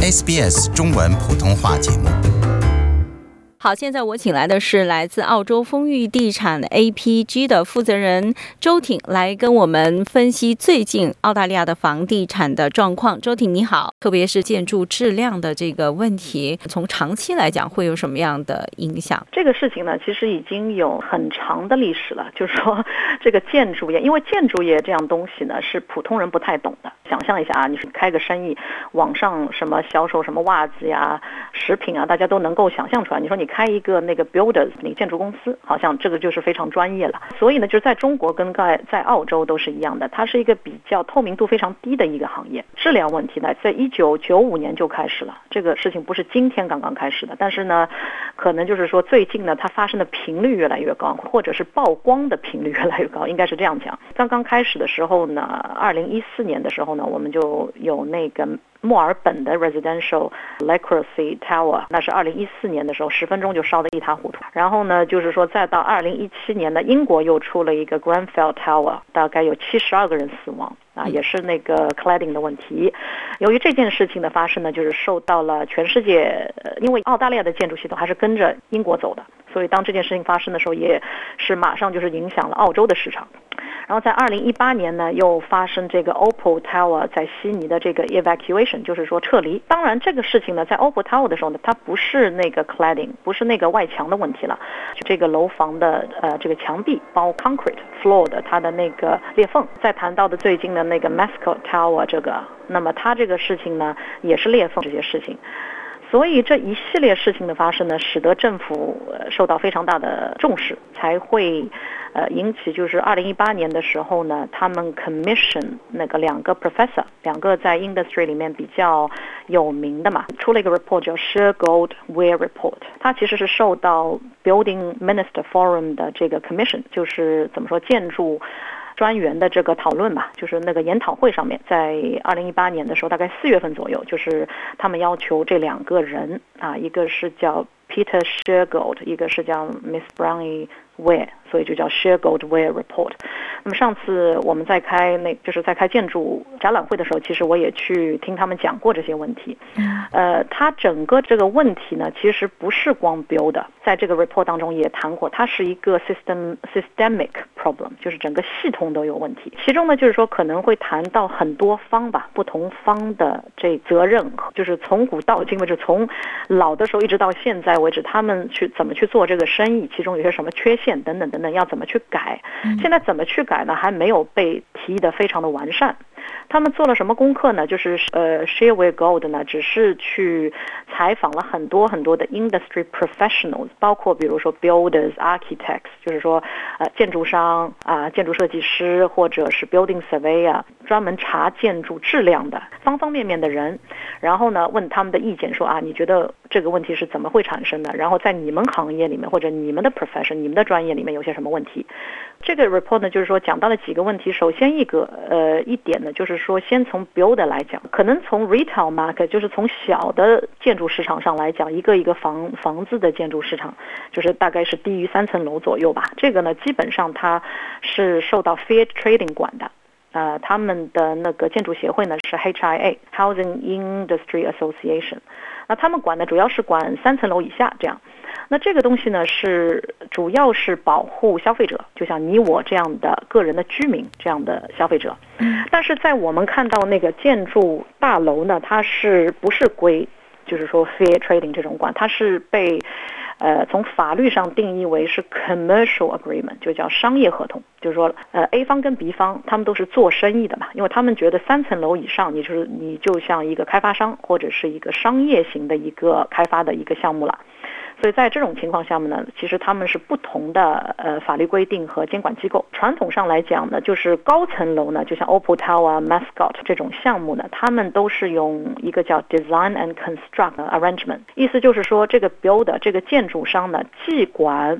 SBS 中文普通话节目。 好，现在我请来的是来自澳洲丰裕地产 APG 的负责人周挺，来跟我们分析最近澳大利亚的房地产的状况。周挺你好，特别是建筑质量的这个问题，从长期来讲会有什么样的影响？ 这个事情呢，其实已经有很长的历史了，就是说这个建筑业，因为建筑业这样东西呢是普通人不太懂的。想象一下啊，你是开个生意，网上什么销售什么袜子呀、食品啊，大家都能够想象出来。你说你开一个那个 builders 那个建筑公司，好像这个就是非常专业了。所以呢，就是在中国跟在澳洲都是一样的，它是一个比较透明度非常低的一个行业。质量问题呢，在1995年就开始了，这个事情不是今天刚刚开始的，但是呢，可能就是说最近呢，它发生的频率越来越高，或者是曝光的频率越来越高，应该是这样讲。刚刚开始的时候呢，2014年的时候呢，我们就有那个墨尔本的 residential Lacrosse Tower， 那是2014年的时候10分钟就烧得一塌糊涂。然后呢，就是说再到2017年呢，英国又出了一个 Grenfell Tower， 大概有72个人死亡啊，也是那个 cladding 的问题。由于这件事情的发生呢，就是受到了全世界，因为澳大利亚的建筑系统还是跟着英国走的，所以当这件事情发生的时候，也是马上就是影响了澳洲的市场。然后在2018年呢，又发生这个 Opal Tower 在悉尼的这个 evacuation， 就是说撤离。当然这个事情呢，在 Opal Tower 的时候呢，它不是那个 cladding， 不是那个外墙的问题了，就这个楼房的这个墙壁包 concrete floor 的它的那个裂缝。再谈到的最近的那个 Mascot Tower 这个，那么它这个事情呢，也是裂缝这些事情。所以这一系列事情的发生呢，使得政府受到非常大的重视，才会引起就是2018年的时候呢，他们 commission 那个2个 professor， 2个在 industry 里面比较有名的嘛，出了一个 report 叫 Shergold Weir Report， 它其实是受到 Building Minister Forum 的这个 commission， 就是怎么说建筑专员的这个讨论吧，就是那个研讨会上面，在2018年的时候，大概4月份左右，就是他们要求这2个人啊，一个是叫 Peter Shergold， 一个是叫 Miss Brownie Weir， 所以就叫 Shergold Weir Report。那么上次我们在开就是在开建筑展览会的时候，其实我也去听他们讲过这些问题。它整个这个问题呢，其实不是光 builder， 在这个 report 当中也谈过，它是一个 systemic problem， 就是整个系统都有问题。其中呢，就是说可能会谈到很多方吧，不同方的这责任，就是从古到今为止，从老的时候一直到现在为止，他们怎么去做这个生意，其中有些什么缺陷等等等等，要怎么去改。现在怎么去改呢，还没有被提得非常的完善。他们做了什么功课呢？就是Shergold 呢，只是去采访了很多很多的 industry professionals， 包括比如说 builders、architects， 就是说建筑商啊、建筑设计师，或者是 building surveyor， 专门查建筑质量的方方面面的人。然后呢，问他们的意见，说啊，你觉得这个问题是怎么会产生的？然后在你们行业里面或者你们的 profession、你们的专业里面有些什么问题？这个 report 呢，就是说讲到了几个问题。首先一点呢，就是说先从 builder 来讲，可能从 retail market， 就是从小的建筑市场上来讲，一个房子的建筑市场，就是大概是低于3层楼左右吧。这个呢，基本上它是受到 fair trading 管的。他们的那个建筑协会呢是 HIA Housing Industry Association， 那他们管的主要是管3层楼以下这样。那这个东西呢是主要是保护消费者，就像你我这样的个人的居民这样的消费者。但是在我们看到那个建筑大楼呢，它是不是归就是说 fair trading 这种管，它是被从法律上定义为是 commercial agreement， 就叫商业合同。就是说A 方跟 B 方他们都是做生意的嘛，因为他们觉得3层楼以上你就像一个开发商或者是一个商业型的一个开发的一个项目了。所以在这种情况下面呢，其实他们是不同的法律规定和监管机构。传统上来讲呢，就是高层楼呢，就像 Opal Tower、Mascot 这种项目呢，他们都是用一个叫 Design and Construct Arrangement， 意思就是说这个 builder 这个建筑商呢，既管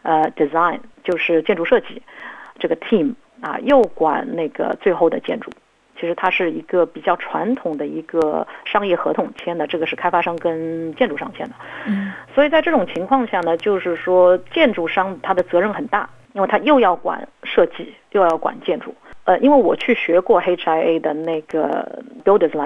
design 就是建筑设计这个 team 啊，又管那个最后的建筑。其实它是一个比较传统的一个商业合同签的，这个是开发商跟建筑商签的。所以在这种情况下呢，就是说建筑商他的责任很大，因为他又要管设计又要管建筑。因为我去学过 HIA 的那个 Builders License，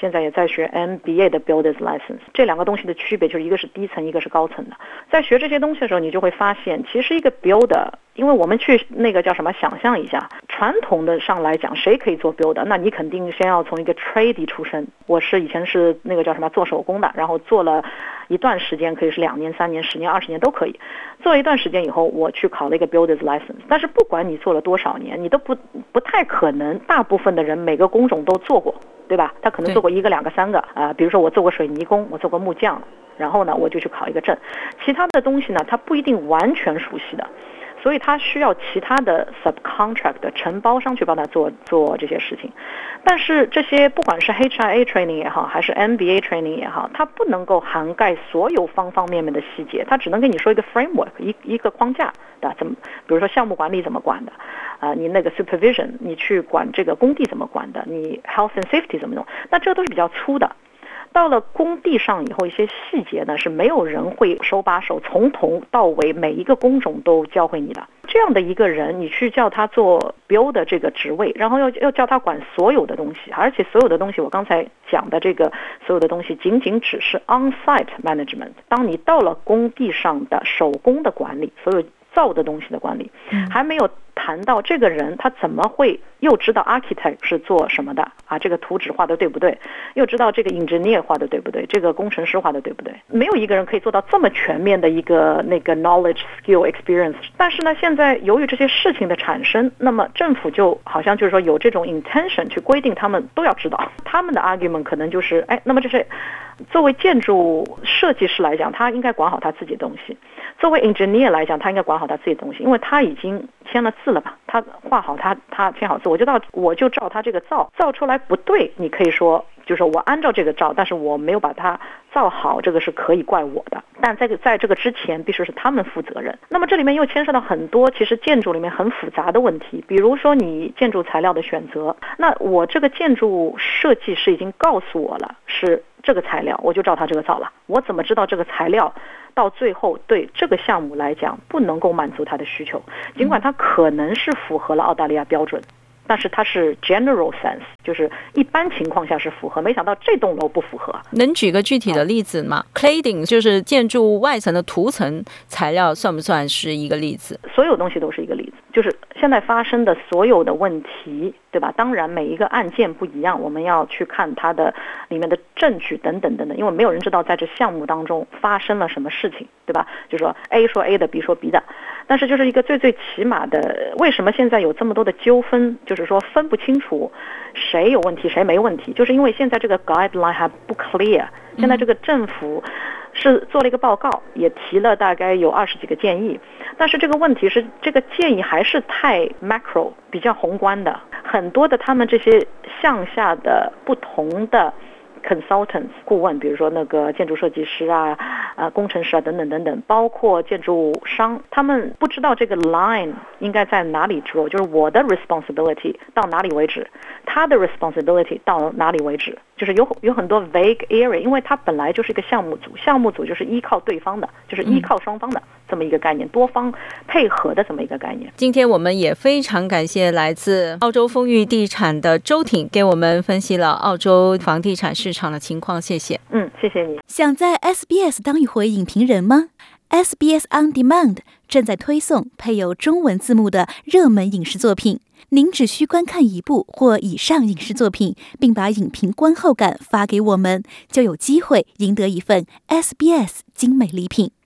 现在也在学 MBA 的 Builder's License。这两个东西的区别就是一个是低层，一个是高层的。在学这些东西的时候，你就会发现，其实一个 Builder， 因为我们去那个叫什么，想象一下，传统的上来讲，谁可以做 Builder？ 那你肯定先要从一个 Tradie 出身。我以前是那个叫什么做手工的，然后做了一段时间，可以是2年、3年、10年、20年都可以。做了一段时间以后，我去考了一个 Builder's License。但是不管你做了多少年，你都不太可能，大部分的人每个工种都做过，对吧？他可能做过1个、2个、3个比如说我做过水泥工，我做过木匠，然后呢我就去考一个证。其他的东西呢，他不一定完全熟悉的。所以他需要其他的 subcontract 的承包商去帮他做这些事情。但是这些不管是 HIA training 也好，还是 MBA training 也好，它不能够涵盖所有方方面面的细节，它只能跟你说一个 framework， 一个框架的，比如说项目管理怎么管的你那个 supervision， 你去管这个工地怎么管的，你 health and safety 怎么弄，那这都是比较粗的。到了工地上以后，一些细节呢是没有人会手把手从头到尾每一个工种都教会你的。这样的一个人，你去叫他做 builder 这个职位，然后要叫他管所有的东西，而且所有的东西我刚才讲的这个所有的东西仅仅只是 on-site management。当你到了工地上的手工的管理，所有造的东西的管理，还没有谈到这个人他怎么会又知道 architect 是做什么的这个图纸画的对不对，又知道这个 engineer 画的对不对，这个工程师画的对不对，没有一个人可以做到这么全面的一个那个 knowledge skill experience。 但是呢，现在由于这些事情的产生，那么政府就好像就是说有这种 intention 去规定他们都要知道。他们的 argument 可能就是那么这是作为建筑设计师来讲，他应该管好他自己的东西，作为 engineer 来讲，他应该管好他自己的东西，因为他已经签了字了嘛，他画好他签好字，我就照他这个造出来不对，你可以说就是我按照这个照，但是我没有把它造好，这个是可以怪我的。但在这个之前必须是他们负责任。那么这里面又牵涉到很多其实建筑里面很复杂的问题，比如说你建筑材料的选择，那我这个建筑设计师已经告诉我了是这个材料，我就照他这个造了。我怎么知道这个材料到最后对这个项目来讲不能够满足他的需求？尽管它可能是符合了澳大利亚标准，但是它是 general sense， 就是一般情况下是符合，没想到这栋楼不符合。 能举个具体的例子吗？cladding 就是建筑外层的涂层材料，算不算是一个例子？ 所有东西都是一个例子，就是现在发生的所有的问题，对吧？当然每一个案件不一样，我们要去看它的里面的证据等等等等，因为没有人知道在这项目当中发生了什么事情，对吧？就是说 A 说 A 的 B 说 B 的，但是就是一个最起码的，为什么现在有这么多的纠纷，就是说分不清楚谁有问题谁没问题，就是因为现在这个 guideline 还不 clear。 现在这个政府是做了一个报告，也提了大概有20几个建议，但是这个问题是这个建议还是太 macro， 比较宏观的，很多的他们这些向下的不同的consultants 顾问，比如说那个建筑设计师工程师等等等等，包括建筑商，他们不知道这个 line 应该在哪里draw，就是我的 responsibility 到哪里为止，他的 responsibility 到哪里为止，就是有很多 vague area， 因为它本来就是一个项目组，项目组就是依靠对方的，就是依靠双方的这么一个概念，多方配合的这么一个概念。 今天我们也非常感谢来自澳洲丰裕地产的周挺给我们分析了澳洲房地产市场的情况，谢谢。 谢谢你。 想在 SBS 当一回影评人吗？ SBS On Demand 正在推送配有中文字幕的热门影视作品，您只需观看一部或以上影视作品，并把影评观后感发给我们，就有机会赢得一份 SBS 精美礼品。